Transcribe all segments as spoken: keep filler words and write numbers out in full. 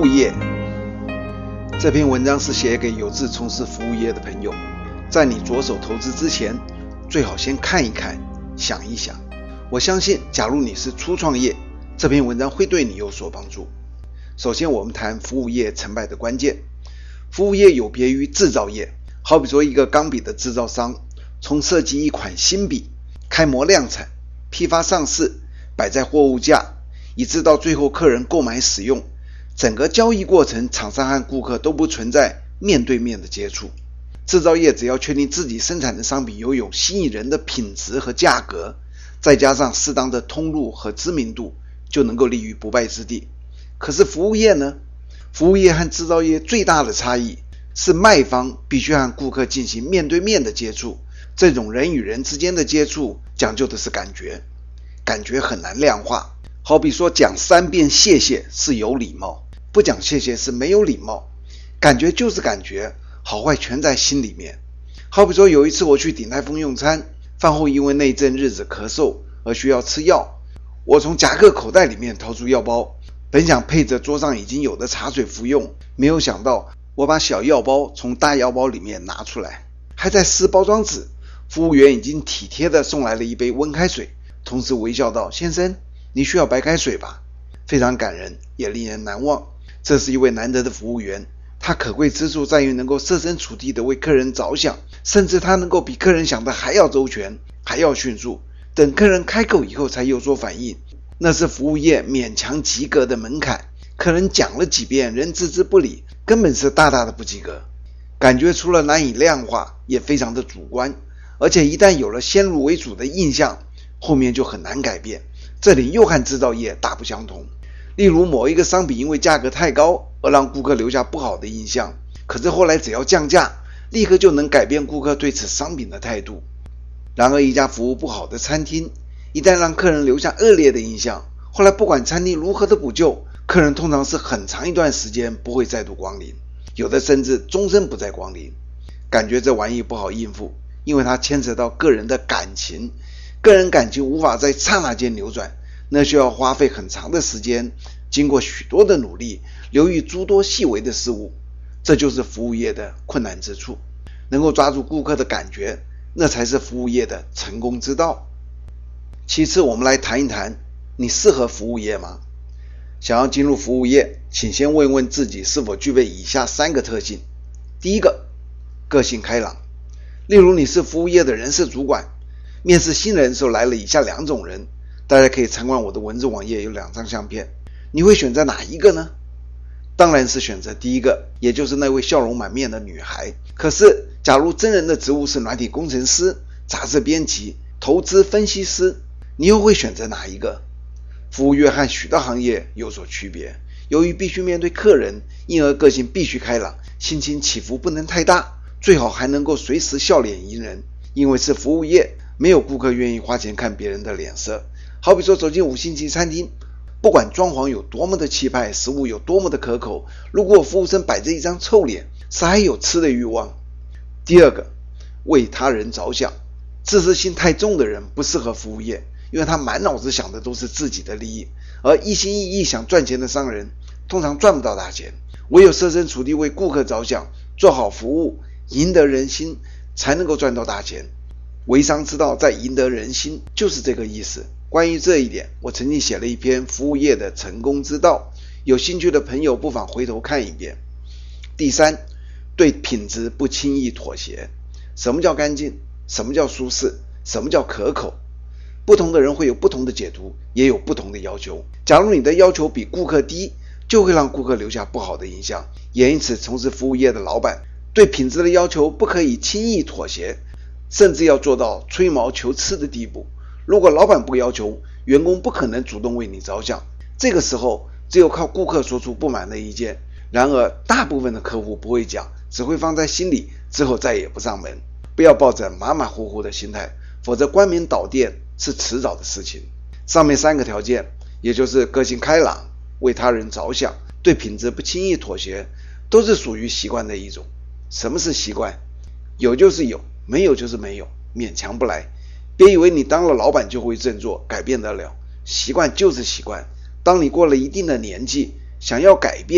务业。这篇文章是写给有志从事服务业的朋友，在你着手投资之前，最好先看一看，想一想。我相信，假如你是初创业，这篇文章会对你有所帮助。首先，我们谈服务业成败的关键。服务业有别于制造业，好比说一个钢笔的制造商，从设计一款新笔、开模量产、批发上市、摆在货物架，一直到最后客人购买使用，整个交易过程，厂商和顾客都不存在面对面的接触。制造业只要确定自己生产的商品拥有吸引人的品质和价格，再加上适当的通路和知名度，就能够立于不败之地。可是服务业呢？服务业和制造业最大的差异是卖方必须和顾客进行面对面的接触，这种人与人之间的接触讲究的是感觉，感觉很难量化。好比说讲三遍谢谢是有礼貌，不讲谢谢是没有礼貌，感觉就是感觉，好坏全在心里面。好比说有一次我去鼎泰丰用餐，饭后因为那阵日子咳嗽而需要吃药，我从夹克口袋里面掏出药包，本想配着桌上已经有的茶水服用，没有想到我把小药包从大药包里面拿出来，还在撕包装纸。服务员已经体贴地送来了一杯温开水，同时微笑道：先生，你需要白开水吧？非常感人，也令人难忘。这是一位难得的服务员，他可贵之处在于能够设身处地地为客人着想，甚至他能够比客人想的还要周全，还要迅速，等客人开口以后才有所反应。那是服务业勉强及格的门槛，客人讲了几遍仍置之不理，根本是大大的不及格。感觉除了难以量化，也非常的主观，而且一旦有了先入为主的印象，后面就很难改变。这里又和制造业大不相同。例如某一个商品因为价格太高而让顾客留下不好的印象，可是后来只要降价，立刻就能改变顾客对此商品的态度。然而一家服务不好的餐厅，一旦让客人留下恶劣的印象，后来不管餐厅如何的补救，客人通常是很长一段时间不会再度光临，有的甚至终身不再光临。感觉这玩意不好应付，因为它牵扯到个人的感情，个人感情无法在刹那间扭转，那需要花费很长的时间，经过许多的努力，留意诸多细微的事物。这就是服务业的困难之处，能够抓住顾客的感觉，那才是服务业的成功之道。其次，我们来谈一谈，你适合服务业吗？想要进入服务业，请先问问自己是否具备以下三个特性。第一个，个性开朗。例如你是服务业的人事主管，面试新人的时候来了以下两种人，大家可以参观我的文字网页，有两张相片，你会选择哪一个呢？当然是选择第一个，也就是那位笑容满面的女孩。可是假如真人的职务是软体工程师、杂志编辑、投资分析师，你又会选择哪一个？服务业和许多行业有所区别，由于必须面对客人，因而个性必须开朗，心情起伏不能太大，最好还能够随时笑脸迎人。因为是服务业，没有顾客愿意花钱看别人的脸色。好比说走进五星级餐厅，不管装潢有多么的气派，食物有多么的可口，如果服务生摆着一张臭脸，谁还有吃的欲望？第二个，为他人着想。自私心太重的人不适合服务业，因为他满脑子想的都是自己的利益，而一心一意想赚钱的商人通常赚不到大钱。唯有设身处地为顾客着想，做好服务，赢得人心，才能够赚到大钱。微商之道在赢得人心，就是这个意思。关于这一点，我曾经写了一篇服务业的成功之道，有兴趣的朋友不妨回头看一遍。第三，对品质不轻易妥协。什么叫干净？什么叫舒适？什么叫可口？不同的人会有不同的解读，也有不同的要求。假如你的要求比顾客低，就会让顾客留下不好的印象。也因此，从事服务业的老板对品质的要求不可以轻易妥协，甚至要做到吹毛求疵的地步。如果老板不要求，员工不可能主动为你着想，这个时候只有靠顾客说出不满的意见。然而大部分的客户不会讲，只会放在心里，之后再也不上门。不要抱着马马虎虎的心态，否则关门倒店是迟早的事情。上面三个条件，也就是个性开朗、为他人着想、对品质不轻易妥协，都是属于习惯的一种。什么是习惯？有就是有，没有就是没有，勉强不来。别以为你当了老板就会振作，改变得了。习惯就是习惯，当你过了一定的年纪，想要改变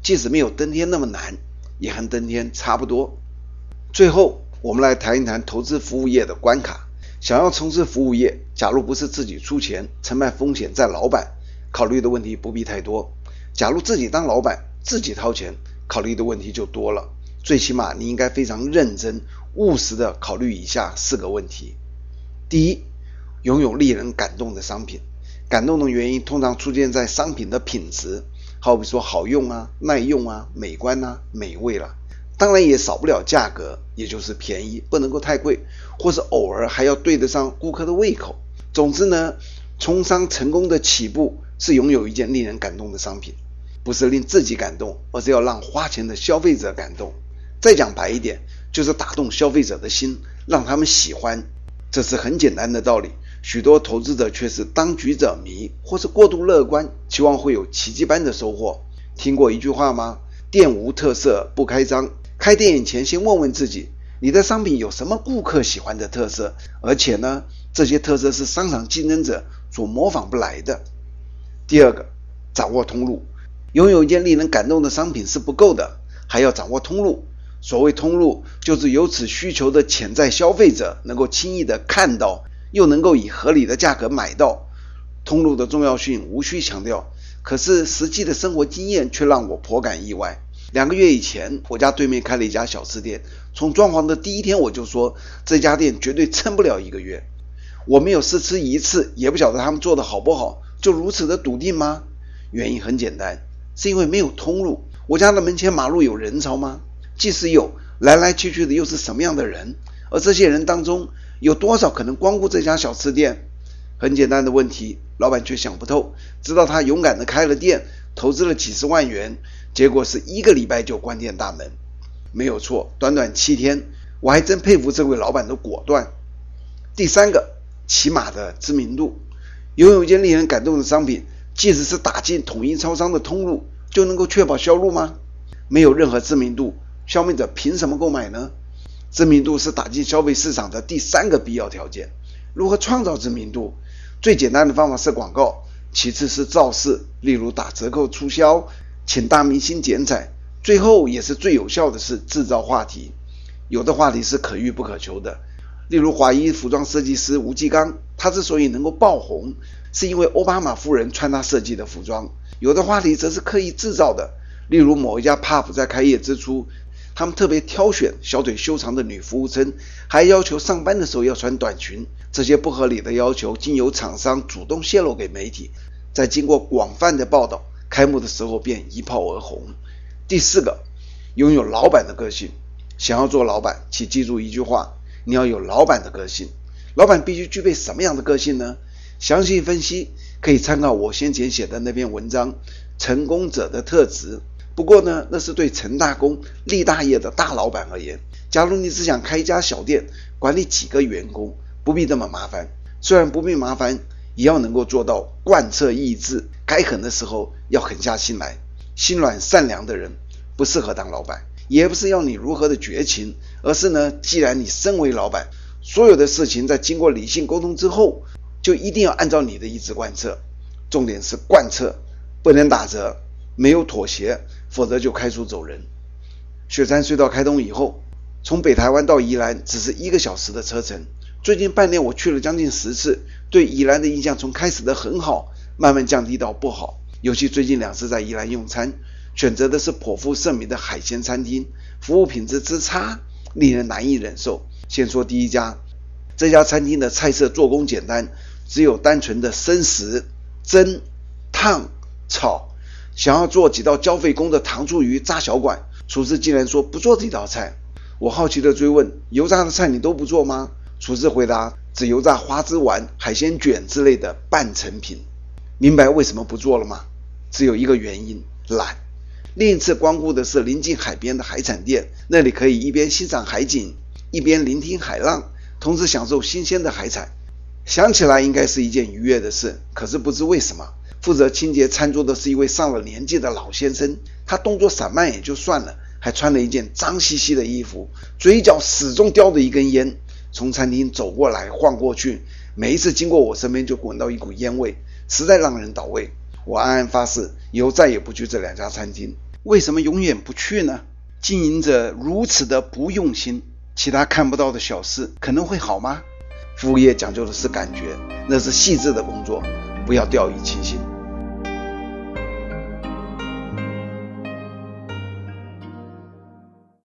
即使没有登天那么难，也和登天差不多。最后，我们来谈一谈投资服务业的关卡。想要从事服务业，假如不是自己出钱，承担风险在老板，考虑的问题不必太多。假如自己当老板，自己掏钱，考虑的问题就多了。最起码你应该非常认真务实的考虑以下四个问题。第一，拥有令人感动的商品。感动的原因通常出现在商品的品质，好比说好用啊、耐用啊、美观啊、美味啦、啊。当然也少不了价格，也就是便宜，不能够太贵，或是偶尔还要对得上顾客的胃口。总之呢，从商成功的起步是拥有一件令人感动的商品，不是令自己感动，而是要让花钱的消费者感动。再讲白一点，就是打动消费者的心，让他们喜欢。这是很简单的道理，许多投资者却是当局者迷，或是过度乐观，期望会有奇迹般的收获。听过一句话吗？店无特色不开张。开店以前先问问自己，你的商品有什么顾客喜欢的特色，而且呢，这些特色是商场竞争者所模仿不来的。第二个，掌握通路。拥有一件令人感动的商品是不够的，还要掌握通路。所谓通路，就是有此需求的潜在消费者能够轻易的看到，又能够以合理的价格买到。通路的重要性无需强调，可是实际的生活经验却让我颇感意外。两个月以前，我家对面开了一家小吃店，从装潢的第一天我就说，这家店绝对撑不了一个月。我没有试吃一次，也不晓得他们做的好不好，就如此的笃定吗？原因很简单，是因为没有通路。我家的门前马路有人潮吗？即使有，来来去去的又是什么样的人？而这些人当中，有多少可能光顾这家小吃店？很简单的问题，老板却想不透，直到他勇敢的开了店，投资了几十万元，结果是一个礼拜就关店大门。没有错，短短七天，我还真佩服这位老板的果断。第三个，起码的知名度。拥有一件令人感动的商品，即使是打进统一超商的通路，就能够确保销路吗？没有任何知名度，消费者凭什么购买呢？知名度是打进消费市场的第三个必要条件。如何创造知名度？最简单的方法是广告，其次是造势，例如打折扣促销，请大明星剪彩，最后也是最有效的是制造话题。有的话题是可遇不可求的，例如华裔服装设计师吴继刚，他之所以能够爆红，是因为奥巴马夫人穿他设计的服装。有的话题则是刻意制造的，例如某一家 pub 在开业之初，他们特别挑选小腿修长的女服务生，还要求上班的时候要穿短裙。这些不合理的要求经由厂商主动泄露给媒体，再经过广泛的报道，开幕的时候便一炮而红。第四个，拥有老板的个性。想要做老板，请记住一句话，你要有老板的个性。老板必须具备什么样的个性呢？详细分析可以参考我先前写的那篇文章《成功者的特质》。不过呢，那是对成大功立大业的大老板而言。假如你只想开一家小店，管理几个员工，不必这么麻烦。虽然不必麻烦，也要能够做到贯彻意志，该狠的时候要狠下心来。心软善良的人不适合当老板，也不是要你如何的绝情，而是呢，既然你身为老板，所有的事情在经过理性沟通之后，就一定要按照你的意志贯彻。重点是贯彻，不能打折，没有妥协，否则就开除走人。雪山隧道开通以后，从北台湾到宜兰只是一个小时的车程。最近半年我去了将近十次，对宜兰的印象从开始的很好，慢慢降低到不好。尤其最近两次在宜兰用餐，选择的是颇负盛名的海鲜餐厅，服务品质之差，令人难以忍受。先说第一家，这家餐厅的菜色做工简单，只有单纯的生食、蒸、烫、炒。想要做几道交费工的糖醋鱼炸小管，厨师竟然说不做这道菜。我好奇的追问，油炸的菜你都不做吗？厨师回答，只油炸花枝丸、海鲜卷之类的半成品。明白为什么不做了吗？只有一个原因，懒。另一次光顾的是临近海边的海产店，那里可以一边欣赏海景，一边聆听海浪，同时享受新鲜的海产。想起来应该是一件愉悦的事，可是不知为什么，负责清洁餐桌的是一位上了年纪的老先生，他动作散漫也就算了，还穿了一件脏兮兮的衣服，嘴角始终叼着一根烟，从餐厅走过来晃过去，每一次经过我身边就闻到一股烟味，实在让人倒胃。我暗暗发誓，以后再也不去这两家餐厅。 为什么永远不去呢？经营者如此的不用心，其他看不到的小事可能会好吗？服务业讲究的是感觉，那是细致的工作，不要掉以轻心。